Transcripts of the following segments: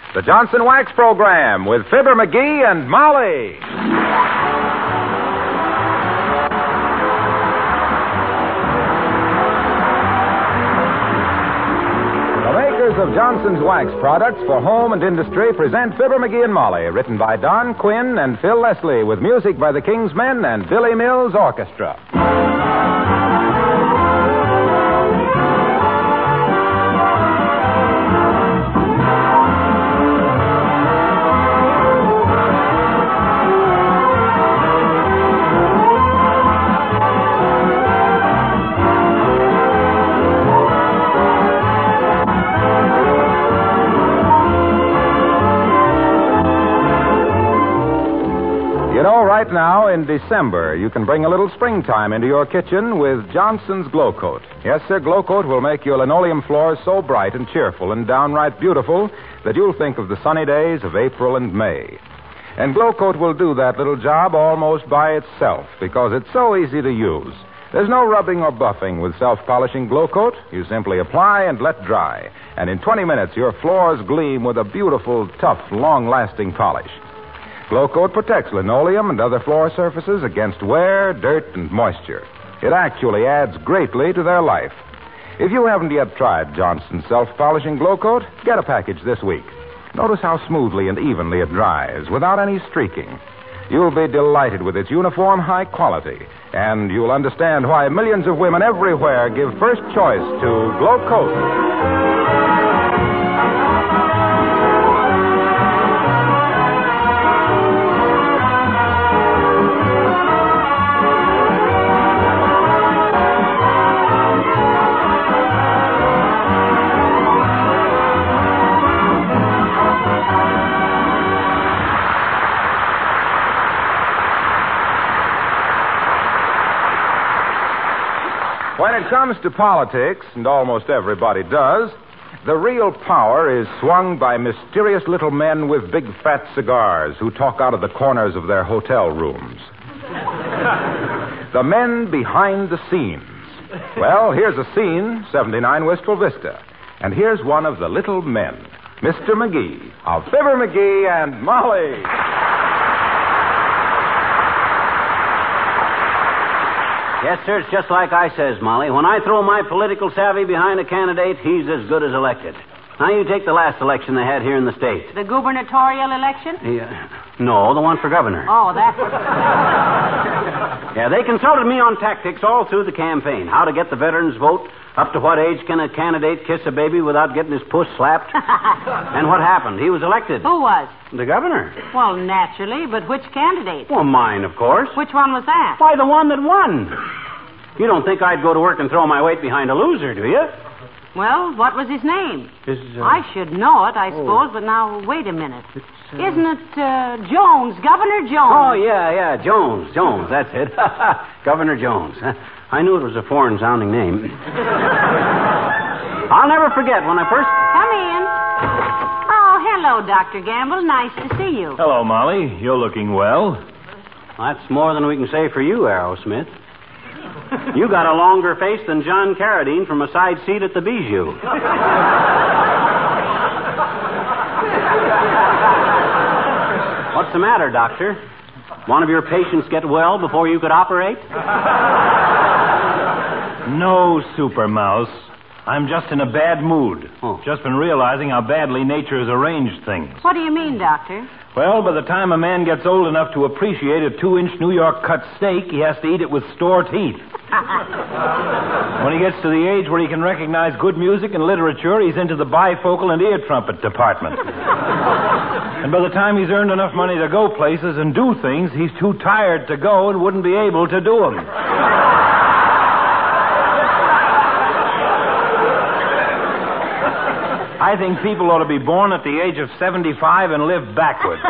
the Johnson Wax Program with Fibber McGee and Molly. The makers of Johnson's Wax products for home and industry present Fibber McGee and Molly, written by Don Quinn and Phil Leslie, with music by the King's Men and Billy Mills Orchestra. Right now, in December, you can bring a little springtime into your kitchen with Johnson's Glow Coat. Yes, sir, Glow Coat will make your linoleum floors so bright and cheerful and downright beautiful that you'll think of the sunny days of April and May. And Glow Coat will do that little job almost by itself because it's so easy to use. There's no rubbing or buffing with self-polishing Glow Coat. You simply apply and let dry. And in 20 minutes, your floors gleam with a beautiful, tough, long-lasting polish. Glow Coat protects linoleum and other floor surfaces against wear, dirt, and moisture. It actually adds greatly to their life. If you haven't yet tried Johnson's self-polishing Glow Coat, get a package this week. Notice how smoothly and evenly it dries without any streaking. You'll be delighted with its uniform high quality, and you'll understand why millions of women everywhere give first choice to Glow Coat. When it comes to politics, and almost everybody does, the real power is swung by mysterious little men with big fat cigars who talk out of the corners of their hotel rooms. The men behind the scenes. Well, here's a scene, 79 Wistful Vista. And here's one of the little men, Mr. McGee, of Fibber McGee and Molly. Yes, sir, it's just like I says, Molly. When I throw my political savvy behind a candidate, he's as good as elected. Now, you take the last election they had here in the state. The gubernatorial election? No, the one for governor. Oh, that. Yeah, they consulted me on tactics all through the campaign. How to get the veterans' vote, up to what age can a candidate kiss a baby without getting his puss slapped. And what happened? He was elected. Who was? The governor. Well, naturally, but which candidate? Well, mine, of course. Which one was that? Why, the one that won. You don't think I'd go to work and throw my weight behind a loser, do you? Well, what was his name? I should know it, I suppose, but now, wait a minute. Isn't it Jones, Governor Jones? Oh, yeah, Jones, that's it. Governor Jones. I knew it was a foreign-sounding name. I'll never forget when I first... Come in. Oh, hello, Dr. Gamble. Nice to see you. Hello, Molly. You're looking well. That's more than we can say for you, Arrowsmith. You got a longer face than John Carradine from a side seat at the Bijou. What's the matter, Doctor? One of your patients get well before you could operate? No, Super Mouse. I'm just in a bad mood. Oh. Just been realizing how badly nature has arranged things. What do you mean, Doctor? Well, by the time a man gets old enough to appreciate a 2-inch New York cut steak, he has to eat it with store teeth. When he gets to the age where he can recognize good music and literature, he's into the bifocal and ear trumpet department. And by the time he's earned enough money to go places and do things, he's too tired to go and wouldn't be able to do them. I think people ought to be born at the age of 75 and live backwards.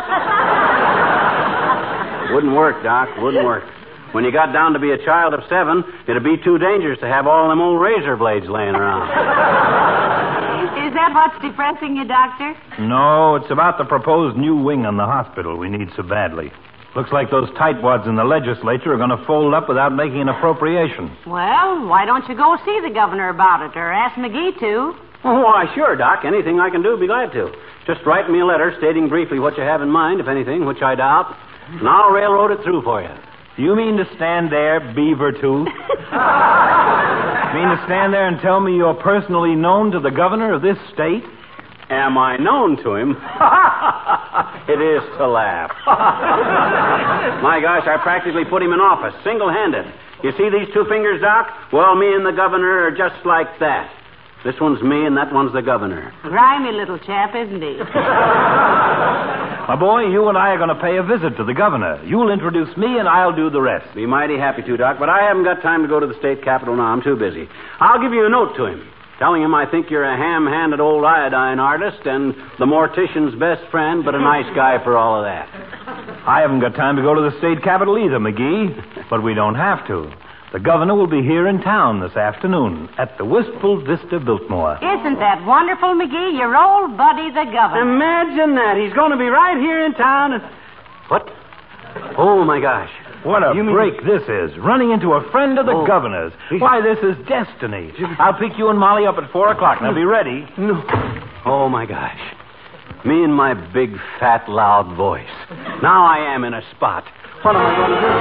Wouldn't work, Doc. Wouldn't work. When you got down to be a child of 7, it'd be too dangerous to have all them old razor blades laying around. Is that what's depressing you, Doctor? No, it's about the proposed new wing on the hospital we need so badly. Looks like those tightwads in the legislature are going to fold up without making an appropriation. Well, why don't you go see the governor about it, or ask McGee to? Oh, why, sure, Doc. Anything I can do, be glad to. Just write me a letter stating briefly what you have in mind, if anything, which I doubt, and I'll railroad it through for you. You mean to stand there, beaver tooth? Mean to stand there and tell me you're personally known to the governor of this state? Am I known to him? It is to laugh. My gosh, I practically put him in office, single-handed. You see these two fingers, Doc? Well, me and the governor are just like that. This one's me and that one's the governor. Grimy little chap, isn't he? My boy, you and I are going to pay a visit to the governor. You'll introduce me and I'll do the rest. Be mighty happy to, Doc, but I haven't got time to go to the state capitol now. I'm too busy. I'll give you a note to him, telling him I think you're a ham-handed old iodine artist and the mortician's best friend, but a nice guy for all of that. I haven't got time to go to the state capitol either, McGee, but we don't have to. The governor will be here in town this afternoon at the Wistful Vista Biltmore. Isn't that wonderful, McGee? Your old buddy, the governor. Imagine that. He's going to be right here in town. And... What? Oh, my gosh. What a break this is. Running into a friend of the governor's. Why, this is destiny. I'll pick you and Molly up at 4 o'clock. Now, be ready. No. Oh, my gosh. Me and my big, fat, loud voice. Now I am in a spot. What am I going to do?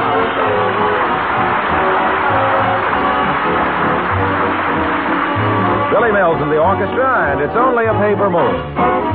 Billy Mills in the orchestra, and It's Only a Paper Moon.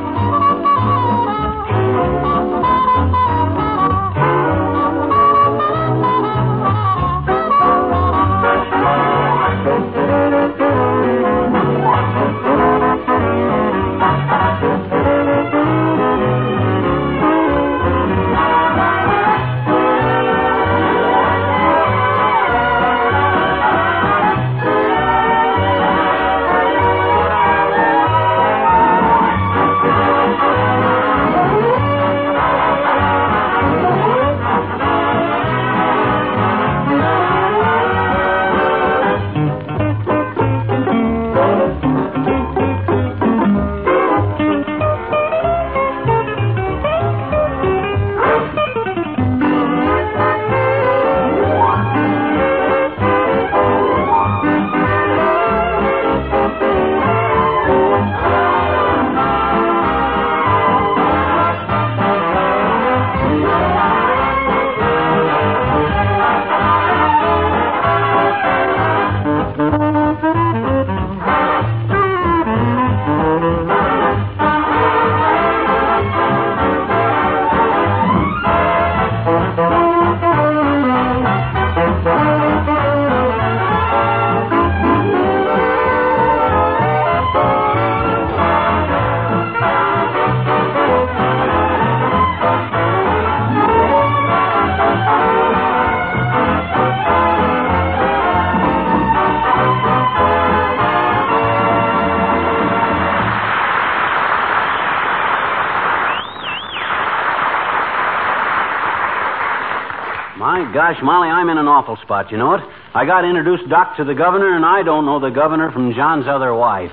My gosh, Molly, I'm in an awful spot, you know it? I got introduced, Doc, to the governor, and I don't know the governor from John's other wife.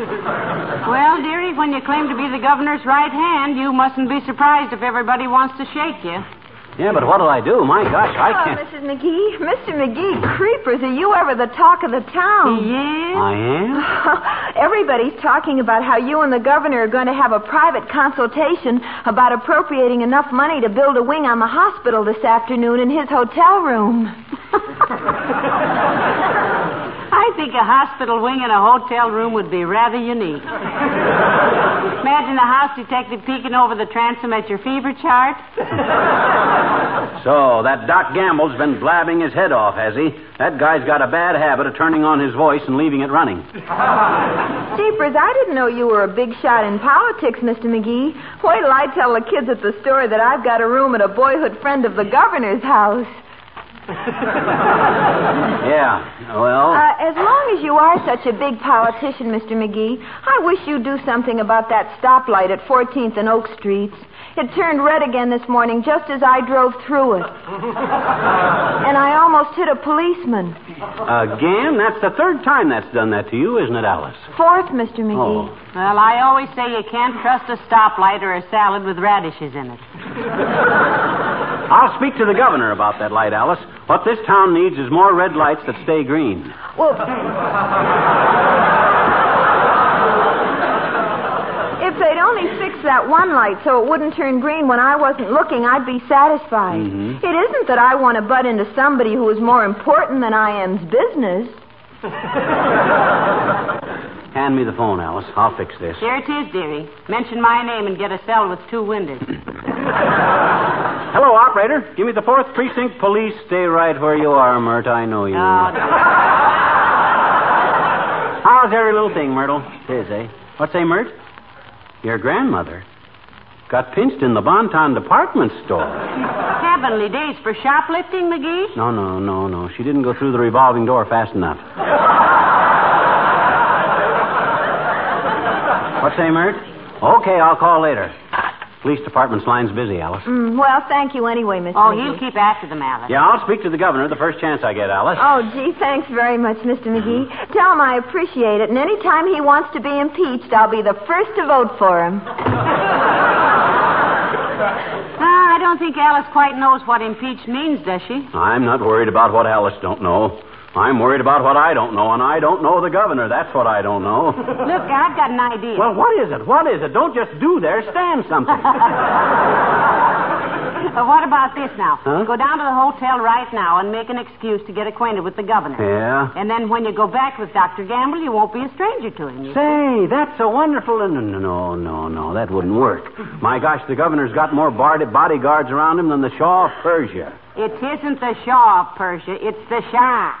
Well, dearie, when you claim to be the governor's right hand, you mustn't be surprised if everybody wants to shake you. Yeah, but what'll I do? My gosh, I can't... Mrs. McGee. Mr. McGee, creepers, are you ever the talk of the town? Yes? I am? Everybody's talking about how you and the governor are going to have a private consultation about appropriating enough money to build a wing on the hospital this afternoon in his hotel room. I think a hospital wing in a hotel room would be rather unique. Imagine a house detective peeking over the transom at your fever chart. So, that Doc Gamble's been blabbing his head off, has he? That guy's got a bad habit of turning on his voice and leaving it running. Jeepers, I didn't know you were a big shot in politics, Mr. McGee. Wait till I tell the kids at the store that I've got a room at a boyhood friend of the governor's house. Yeah, well... As long as you are such a big politician, Mr. McGee, I wish you'd do something about that stoplight at 14th and Oak Streets. It turned red again this morning just as I drove through it. And I almost hit a policeman. Again? That's the third time that's done that to you, isn't it, Alice? Fourth, Mr. McGee. Oh. Well, I always say you can't trust a stoplight or a salad with radishes in it. I'll speak to the governor about that light, Alice. What this town needs is more red lights that stay green. Well... they'd only fix that one light so it wouldn't turn green when I wasn't looking, I'd be satisfied. Mm-hmm. It isn't that I want to butt into somebody who is more important than I am's business. Hand me the phone, Alice. I'll fix this. Here it is, dearie. Mention my name and get a cell with 2 windows. Hello, operator. Give me the 4th Precinct Police. Stay right where you are, Mert. I know you. How's every little thing, Myrtle? It is, eh? What's say, Mert? Your grandmother got pinched in the Bonton department store. Heavenly days for shoplifting, McGee? No. She didn't go through the revolving door fast enough. What's say, Mert? Okay, I'll call later. Police department's line's busy, Alice. Well, thank you anyway, Mr. Oh, McGee. he'll keep after them, Alice. Yeah, I'll speak to the governor the first chance I get, Alice. Oh, gee, thanks very much, Mr. McGee. Tell him I appreciate it, and any time he wants to be impeached, I'll be the first to vote for him. I don't think Alice quite knows what impeach means, does she? I'm not worried about what Alice don't know. I'm worried about what I don't know, and I don't know the governor. That's what I don't know. Look, I've got an idea. Well, what is it? What is it? Don't just do there. Stand something. What about this now? Huh? Go down to the hotel right now and make an excuse to get acquainted with the governor. Yeah? And then when you go back with Dr. Gamble, you won't be a stranger to him. Say, that's a wonderful... No, that wouldn't work. My gosh, the governor's got more bodyguards around him than the Shah of Persia. It isn't the Shah of Persia, it's the Shah.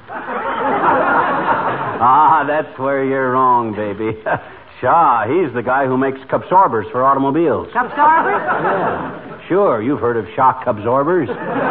That's where you're wrong, baby. Shah, he's the guy who makes absorbers for automobiles. Absorbers? Yeah. Sure, you've heard of shock absorbers.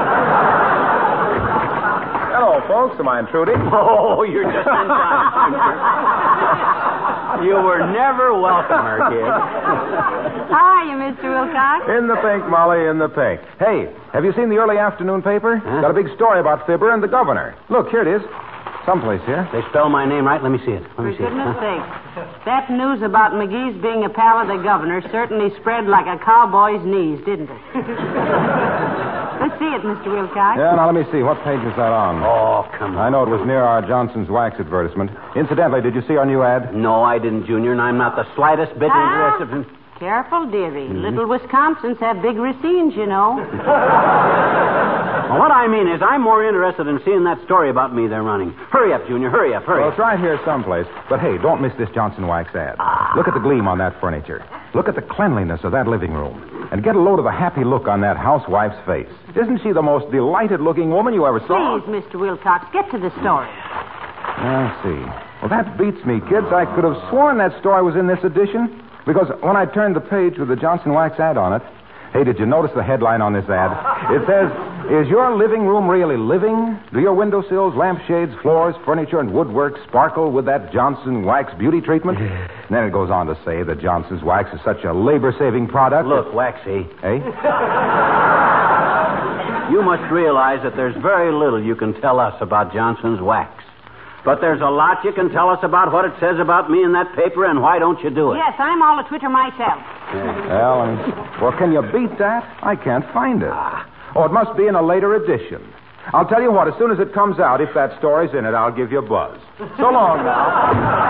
Hello, folks. Am I intruding? Oh, you're just in time. You were never welcome, her kid. How are you, Mr. Wilcox? In the pink, Molly, in the pink. Hey, have you seen the early afternoon paper? Huh? Got a big story about Fibber and the governor. Look, here it is. Someplace here. They spell my name right? Let me see it. For goodness sake. That news about McGee's being a pal of the governor certainly spread like a cowboy's knees, didn't it? Let's see it, Mr. Wilcox. Yeah, now let me see. What page is that on? Oh, come on. I know it was near our Johnson's Wax advertisement. Incidentally, did you see our new ad? No, I didn't, Junior, and I'm not the slightest bit interested in... Careful, dearie. Little Wisconsins have big racines, you know. Well, what I mean is I'm more interested in seeing that story about me they're running. Hurry up, Junior. Hurry up. Well, it's right here someplace. But hey, don't miss this Johnson Wax ad. Look at the gleam on that furniture. Look at the cleanliness of that living room. And get a load of the happy look on that housewife's face. Isn't she the most delighted-looking woman you ever saw? Please, Mr. Wilcox, get to the story. I see. Well, that beats me, kids. I could have sworn that story was in this edition. Because when I turned the page with the Johnson Wax ad on it, hey, did you notice the headline on this ad? It says, "Is your living room really living? Do your windowsills, lampshades, floors, furniture, and woodwork sparkle with that Johnson Wax beauty treatment?" And then it goes on to say that Johnson's Wax is such a labor-saving product. Look, Waxy. Hey? You must realize that there's very little you can tell us about Johnson's Wax. But there's a lot you can tell us about what it says about me in that paper, and why don't you do it? Yes, I'm all a Twitter myself. Well, can you beat that? I can't find it. Oh, it must be in a later edition. I'll tell you what, as soon as it comes out, if that story's in it, I'll give you a buzz. So long now.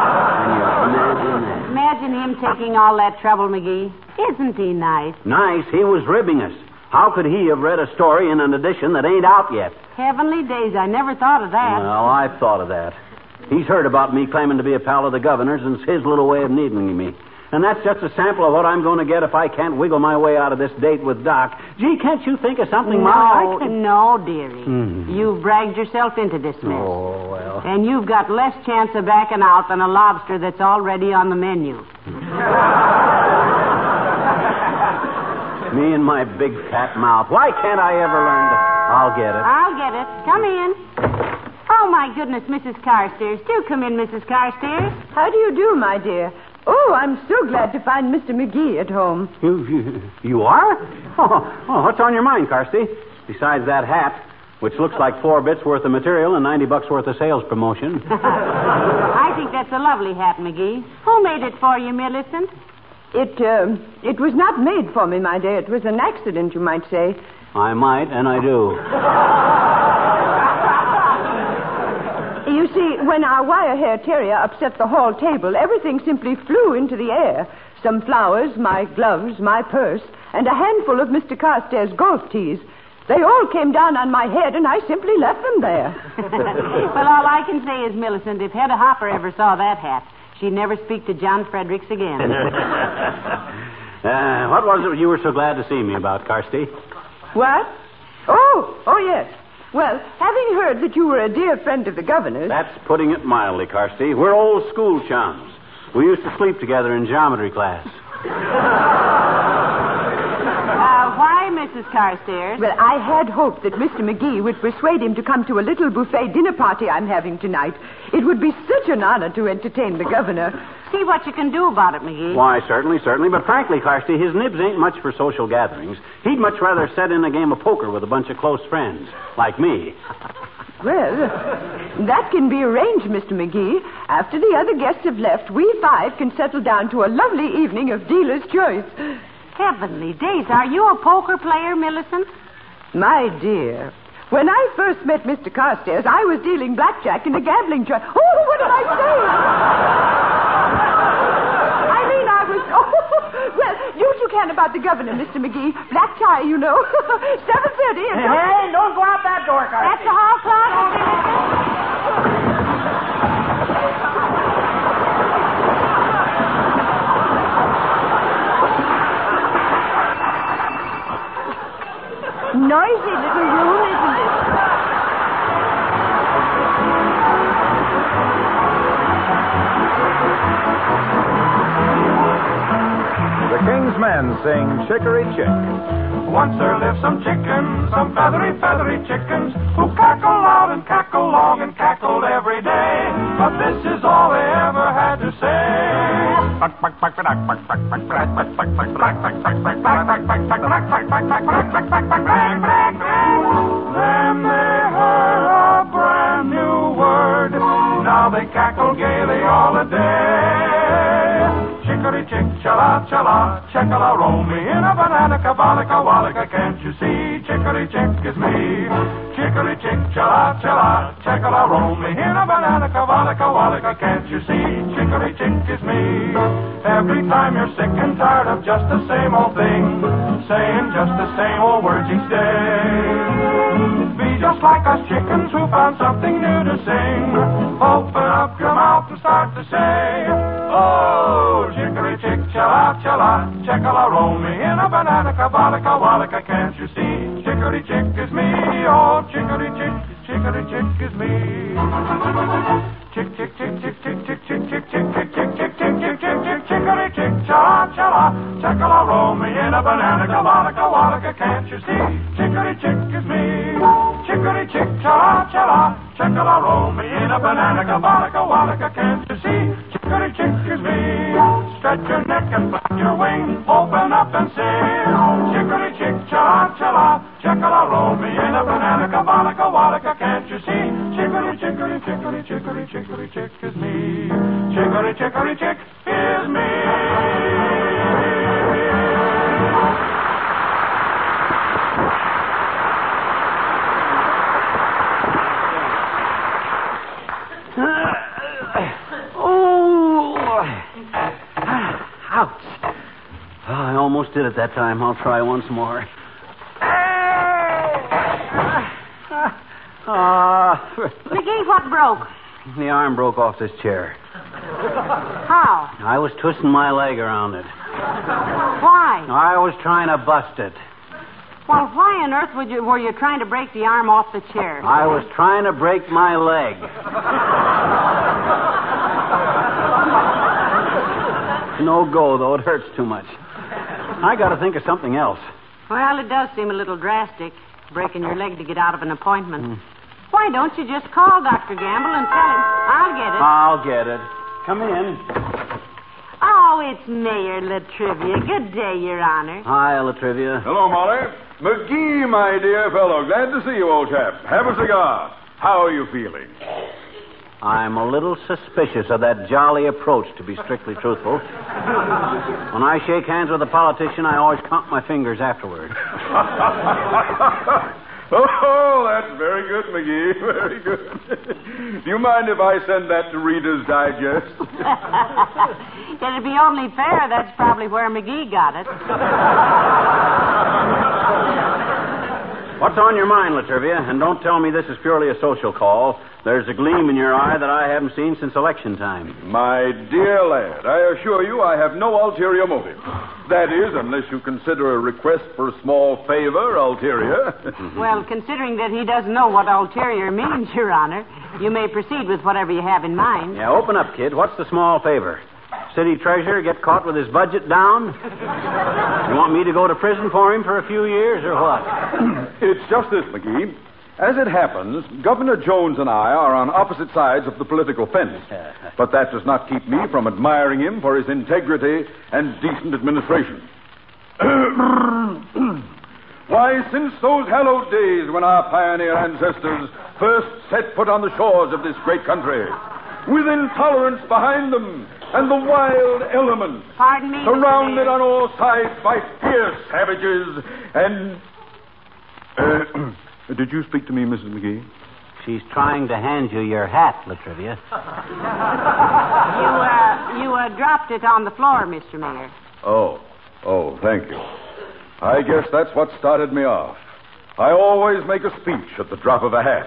Imagine him taking all that trouble, McGee. Isn't he nice? Nice. He was ribbing us. How could he have read a story in an edition that ain't out yet? Heavenly days, I never thought of that. Well, I've thought of that. He's heard about me claiming to be a pal of the governor's, and it's his little way of needling me. And that's just a sample of what I'm going to get if I can't wiggle my way out of this date with Doc. Gee, can't you think of something, Molly? No, dearie. You've bragged yourself into this mess. Oh, well. And you've got less chance of backing out than a lobster that's already on the menu. Me and my big fat mouth. Why can't I ever learn to... I'll get it. I'll get it. Come in. Oh, my goodness, Mrs. Carstairs. Do come in, Mrs. Carstairs. How do you do, my dear? Oh, I'm so glad to find Mr. McGee at home. You are? Oh, what's on your mind, Carsty? Besides that hat, which looks like 4 bits worth of material and $90 worth of sales promotion. I think that's a lovely hat, McGee. Who made it for you, Millicent? It was not made for me, my dear. It was an accident, you might say. I might, and I do. You see, when our wire-hair terrier upset the hall table, everything simply flew into the air. some flowers, my gloves, my purse, and a handful of Mr. Carstairs' golf tees. They all came down on my head, and I simply left them there. Well, all I can say is, Millicent, if Hedda Hopper ever saw that hat, she'd never speak to John Fredericks again. What was it you were so glad to see me about, Kirsty? What? Oh, yes. Well, having heard that you were a dear friend of the governor's... That's putting it mildly, Kirsty. We're old school chums. We used to sleep together in geometry class. Why, Mrs. Carstairs? Well, I had hoped that Mr. McGee would persuade him to come to a little buffet dinner party I'm having tonight. It would be such an honor to entertain the governor. See what you can do about it, McGee. Why, certainly. But frankly, Kirsty, his nibs ain't much for social gatherings. He'd much rather set in a game of poker with a bunch of close friends, like me. Well, that can be arranged, Mr. McGee. After the other guests have left, we 5 can settle down to a lovely evening of dealer's choice. Heavenly days. Are you a poker player, Millicent? My dear, when I first met Mr. Carstairs, I was dealing blackjack in a gambling joint. Oh, what did I say? I mean, I was... Oh, well, do what you can about the governor, Mr. McGee. Black tie, you know. 7:30. Hey, don't go out that door, Kirsty. That's the hall clock. Noisy little room, isn't it? The King's Men sing Chicory Chick. Once there lived some chickens, some feathery, feathery chickens, who cackle loud and cackle long and cackled every day. But this is all they ever had to say. Then they heard a brand new word. Now they cackle gaily all the day. Chicory chick, chala, chala, checkala, roll me in a banana, kabalika, walika, can't you see? Chicory chick is me. Chicory chick, chala, chala, checkala, roll me in a banana, kabalika, walika, can't you see? Chicory chick is me. Every time you're sick and tired of just the same old thing, saying just the same old words each day. Be just like us chickens who found something new to sing. Open up your mouth and start to say, oh, chicory chick, chala, chala, checkala, roll me in a banana, kabalika, walika, can't you see? Chicory chick is me, oh, chicory chick is me. Chick, chick, chick, chick, chick, chick, chick, chick, chick, chick, chick, chick, chick, chick, chick, chick, chicory chick, chala, chala, checkala, roll me in a banana, kabalika, walika, can't you see? Chicory chick is me. Chicory chick, chala, chala, checkala, roll me in a banana, kabalika, walika, can't you see? Chicory chick is me. Stretch your neck and flap your wing, open up and sing. Chicory chick, chala, chala, checkala, roll me in a banana, kabalika, walika, can't you see? Chicory, chicory, chicory, chicory, chicory chick is me. Chicory, chicory chick is me. Ouch. I almost did it that time. I'll try once more. McGee, what broke? The arm broke off this chair. How? I was twisting my leg around it. Why? I was trying to bust it. Well, why on earth were you trying to break the arm off the chair? I was trying to break my leg. No go, though. It hurts too much. I got to think of something else. Well, it does seem a little drastic, breaking your leg to get out of an appointment. Why don't you just call Dr. Gamble and tell him? I'll get it. Come in. Oh, it's Mayor Latrivia. Good day, Your Honor. Hi, Latrivia. Hello, Molly. McGee, my dear fellow. Glad to see you, old chap. Have a cigar. How are you feeling? I'm a little suspicious of that jolly approach, to be strictly truthful. When I shake hands with a politician, I always count my fingers afterward. Oh, that's very good, McGee. Very good. Do you mind if I send that to Reader's Digest? It'd be only fair. That's probably where McGee got it. What's on your mind, Latrivia? And don't tell me this is purely a social call. There's a gleam in your eye that I haven't seen since election time. My dear lad, I assure you I have no ulterior motive. That is, unless you consider a request for a small favor ulterior. Well, considering that he doesn't know what ulterior means, Your Honor, you may proceed with whatever you have in mind. Yeah, open up, kid. What's the small favor? City treasurer get caught with his budget down? You want me to go to prison for him for a few years, or what? It's just this, McGee. As it happens, Governor Jones and I are on opposite sides of the political fence. But that does not keep me from admiring him for his integrity and decent administration. Why, since those hallowed days when our pioneer ancestors first set foot on the shores of this great country, with intolerance behind them and the wild elements, Pardon me, surrounded on all sides by fierce savages and... Did you speak to me, Mrs. McGee? She's trying to hand you your hat, Latrivia. You dropped it on the floor, Mr. Mayor. Oh, thank you. I guess that's what started me off. I always make a speech at the drop of a hat.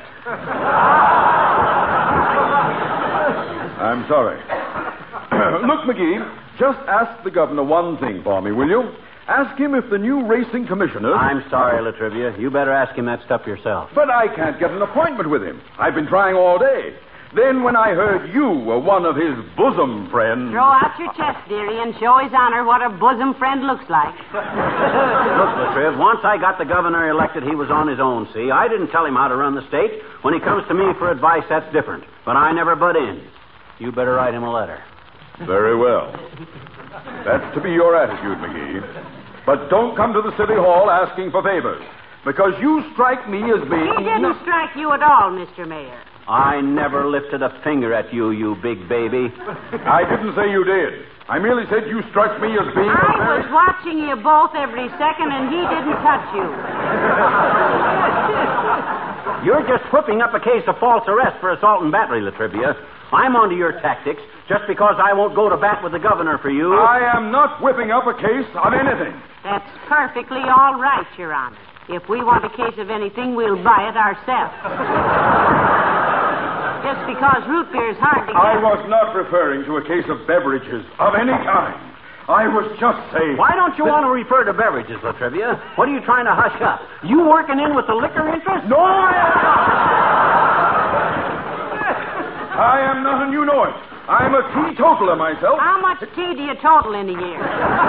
I'm sorry. Look, McGee, just ask the governor one thing for me, will you? Ask him if the new racing commissioner... I'm sorry, Latrivia. You better ask him that stuff yourself. But I can't get an appointment with him. I've been trying all day. Then when I heard you were one of his bosom friends... Throw out your chest, dearie, and show his honor what a bosom friend looks like. Look, Latriv, once I got the governor elected, he was on his own, see? I didn't tell him how to run the state. When he comes to me for advice, that's different. But I never butt in. You better write him a letter. Very well. That's to be your attitude, McGee. But don't come to the city hall asking for favors, because you strike me as being... He didn't strike you at all, Mr. Mayor. I never lifted a finger at you, you big baby. I didn't say you did. I merely said you struck me as being... I was watching you both every second, and he didn't touch you. You're just whipping up a case of false arrest for assault and battery, Latrivia. I'm onto your tactics just because I won't go to bat with the governor for you. I am not whipping up a case of anything. That's perfectly all right, Your Honor. If we want a case of anything, we'll buy it ourselves. Just because root beer is hard to get... I was not referring to a case of beverages of any kind. I was just saying... Why don't you want to refer to beverages, Latrivia? What are you trying to hush up? You working in with the liquor interest? No, I am not. I am not, and you know it. I'm a teetotaler myself. How much tea do you total in a year?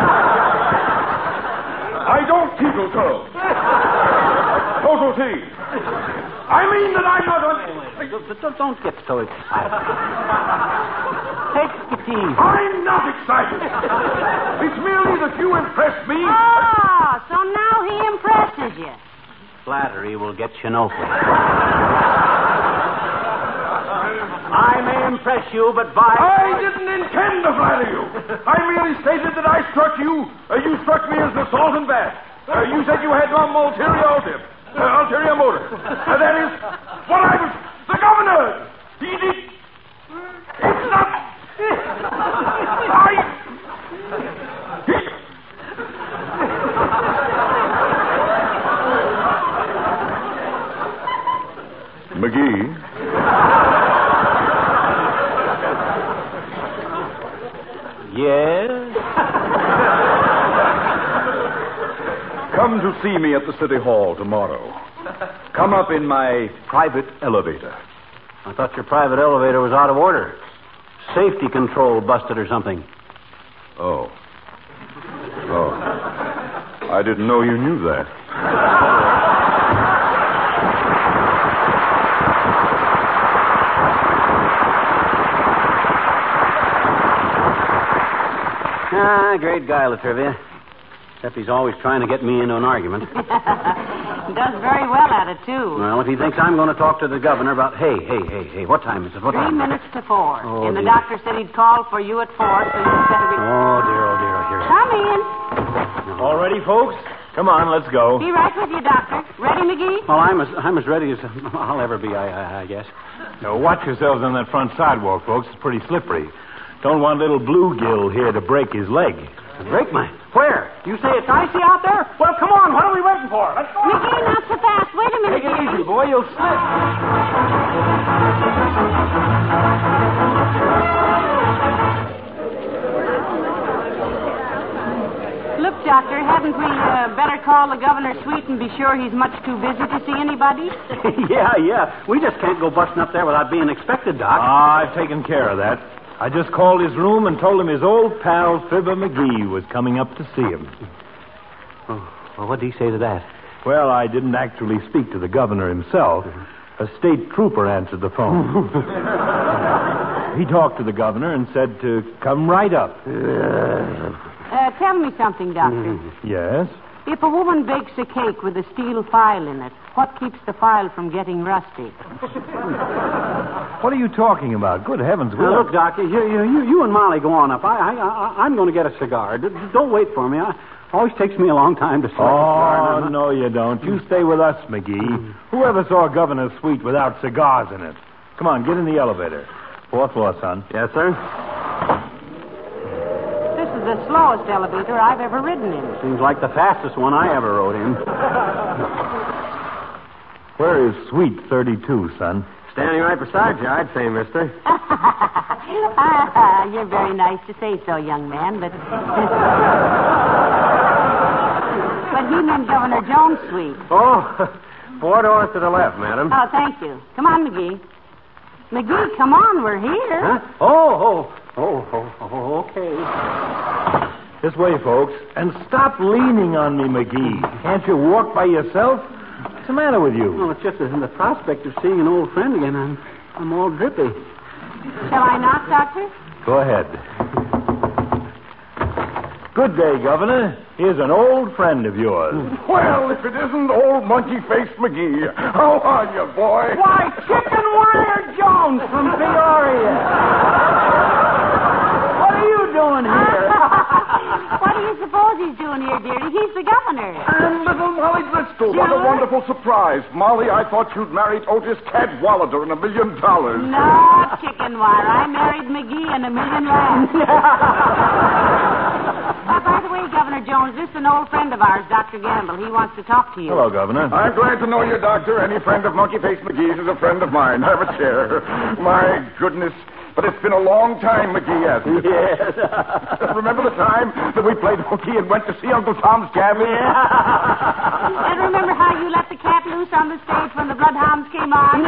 I don't teetotal. Total tea. I mean that I'm not... Don't get so excited. Take the tea. I'm not excited. It's merely that you impressed me. Oh, so now he impresses you. Flattery will get you nowhere. I may impress you, but I didn't intend to flatter you. I merely stated that I struck you. You struck me as the salt and bat. You said you had some ulterior motive. That is, what I was... The governor! He did... It's not... McGee... Yes? Come to see me at the City Hall tomorrow. Come up in my private elevator. I thought your private elevator was out of order. Safety control busted or something. Oh. I didn't know you knew that. Great guy, Latrivia. Except he's always trying to get me into an argument. He does very well at it, too. Well, if he thinks I'm going to talk to the governor about... Hey, what time is it? What 3 time? minutes to 4. Oh, and the dear. doctor said he'd call for you at 4, so you better be... Oh, dear, here. Come in. All ready, folks? Come on, let's go. Be right with you, Doctor. Ready, McGee? Well, I'm as ready as I'll ever be, I guess. Now, watch yourselves on that front sidewalk, folks. It's pretty slippery. Don't want little bluegill here to break his leg. Break mine? Where? You say it's icy out there? Well, come on. What are we waiting for? Let's go. McGee, not so fast. Wait a minute. Take it easy, boy. You'll slip. Look, Doctor, hadn't we better call the governor's suite and be sure he's much too busy to see anybody? Yeah. We just can't go busting up there without being expected, Doc. I've taken care of that. I just called his room and told him his old pal, Fibber McGee, was coming up to see him. Oh, well, what did he say to that? Well, I didn't actually speak to the governor himself. A state trooper answered the phone. He talked to the governor and said to come right up. Tell me something, Doctor. Yes? If a woman bakes a cake with a steel file in it, what keeps the file from getting rusty? What are you talking about? Good heavens. Look, Doc, you and Molly go on up. I'm going to get a cigar. Don't wait for me. It always takes me a long time to select a cigar. Oh, no, you don't. You stay with us, McGee. Whoever saw a governor's suite without cigars in it? Come on, get in the elevator. 4th floor, son. Yes, sir. This is the slowest elevator I've ever ridden in. Seems like the fastest one I ever rode in. Where is suite 32, son? Standing right beside you, I'd say, mister. You're very nice to say so, young man, but... But he meant Governor Jones' suite. Oh, 4 doors to the left, madam. Oh, thank you. Come on, McGee. McGee, come on, we're here. Huh? Oh, okay. This way, folks. And stop leaning on me, McGee. Can't you walk by yourself? What's the matter with you? Well, it's just in the prospect of seeing an old friend again. I'm all drippy. Shall I knock, Doctor? Go ahead. Good day, Governor. Here's an old friend of yours. Well, if it isn't old monkey-faced McGee. How are you, boy? Why, Chicken Wire Jones from Peoria. What are you doing here? What do you suppose he's doing here, dearie? He's the governor. And little Molly Driscoll. What a wonderful surprise. Molly, I thought you'd married Otis Cadwallader and $1 million. No, Chicken Wire. I married McGee and $1 million laughs. By the way, Governor Jones, this is an old friend of ours, Dr. Gamble. He wants to talk to you. Hello, Governor. I'm glad to know you, Doctor. Any friend of Monkey-Faced McGee's is a friend of mine. Have a chair. My goodness. But it's been a long time, McGee, hasn't it? Yes. Remember the time that we played hooky and went to see Uncle Tom's Cabin? Yeah. And remember how you let the cat loose on the stage when the bloodhounds came on?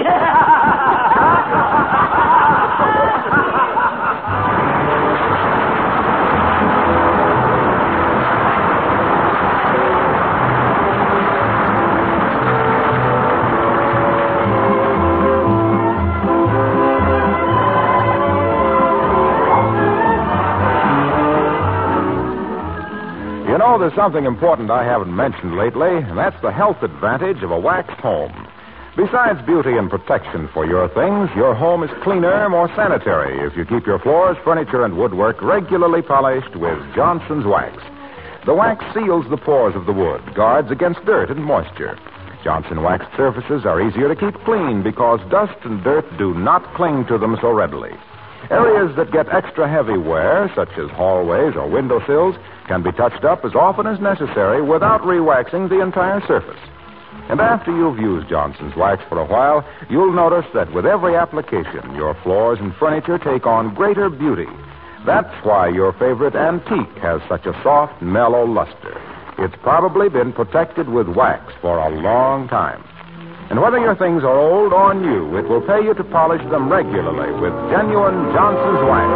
You know, there's something important I haven't mentioned lately, and that's the health advantage of a waxed home. Besides beauty and protection for your things, your home is cleaner, more sanitary if you keep your floors, furniture, and woodwork regularly polished with Johnson's Wax. The wax seals the pores of the wood, guards against dirt and moisture. Johnson waxed surfaces are easier to keep clean because dust and dirt do not cling to them so readily. Areas that get extra heavy wear, such as hallways or windowsills, can be touched up as often as necessary without re-waxing the entire surface. And after you've used Johnson's Wax for a while, you'll notice that with every application, your floors and furniture take on greater beauty. That's why your favorite antique has such a soft, mellow luster. It's probably been protected with wax for a long time. And whether your things are old or new, it will pay you to polish them regularly with genuine Johnson's Wax.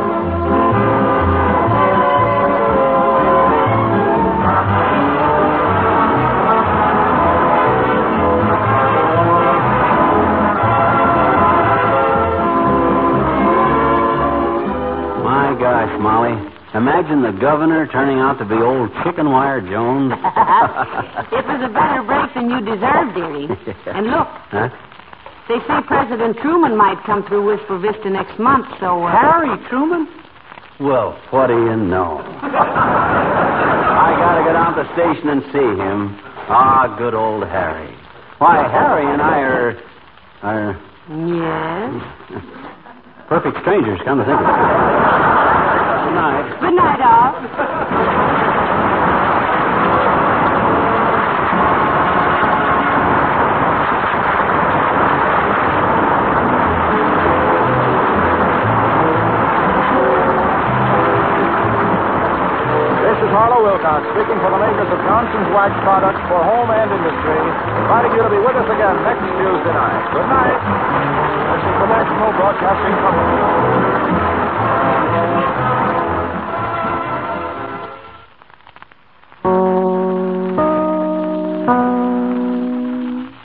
My gosh, Molly. Imagine the governor turning out to be old Chicken Wire Jones. It was a better break than you deserved, dearie. And look, they say President Truman might come through Wistful Vista next month, so... Harry Truman? Well, what do you know? I gotta go down to the station and see him. Ah, good old Harry. Why, Harry and I are... Yes? perfect strangers, come to think of it. Good night. Good night, all. This is Harlow Wilcox speaking for the makers of Johnson's Wax products for home and industry, inviting you to be with us again next Tuesday night. Good night. This is the National Broadcasting Company.